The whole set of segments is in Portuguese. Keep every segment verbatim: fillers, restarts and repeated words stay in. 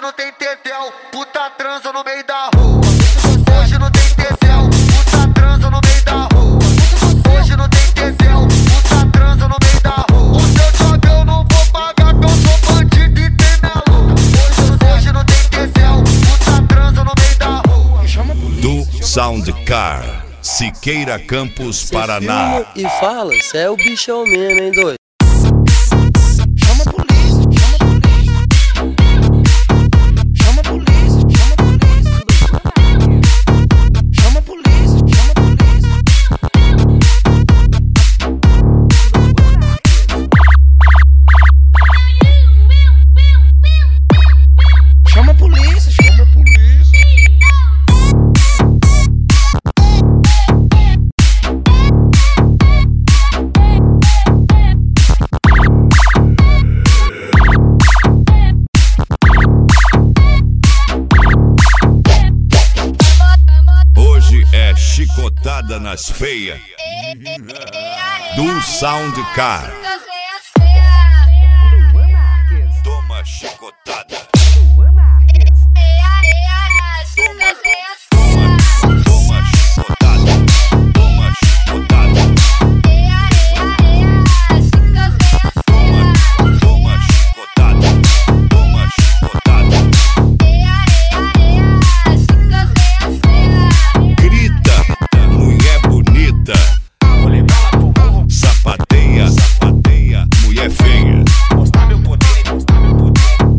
não tem tetel, puta transa no meio da rua. Hoje não tem tetel, puta transa no meio da rua. Hoje não tem tetel, puta transa no meio da rua. O seu job eu não vou pagar, que eu sou bandido e tem minha louca. Hoje, hoje não tem tetel, puta transa no meio da rua. Do Soundcar, Siqueira Campos, Cê Paraná. filma e fala, cê é o bichão mesmo, hein, doido? Chama a polícia, chama a polícia. Chama a polícia, chama a polícia. Chama a polícia, chama a polícia. Chama a polícia, chama a polícia. Chicotada nas feias do Soundcar. Toma chicotada. Toma, toma, toma chicotada. Toma chicotada. Toma, toma chicotada. Toma chicotada. Sapateia, sapateia, mulher feia. Mostrar meu poder, mostrar meu poder.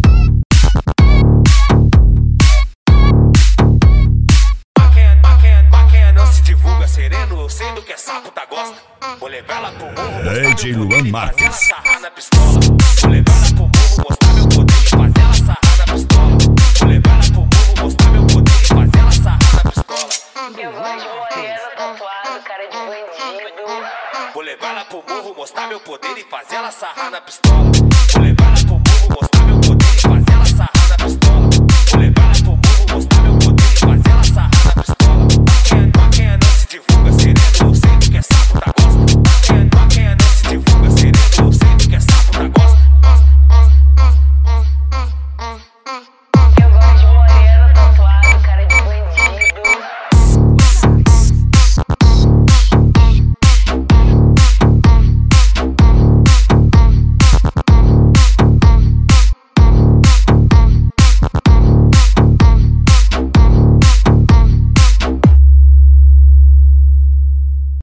Bacana, bacana, bacana, não se divulga sereno. Eu sei do que é sapo tá gosta. Vou levar ela pro morro, mostrar D J meu poder Luan e Marques. fazer ela sarrar na pistola. Vou levar ela pro morro, mostrar meu poder e fazer ela sarrar na pistola. Vou levar ela pro morro, mostrar meu poder e fazer ela sarrar na pistola. Eu gosto de moreno, tatuado, cara de bandido. Vou levar ela pro morro, mostrar meu poder e fazer ela sarrar na pistola. Vou levar ela pro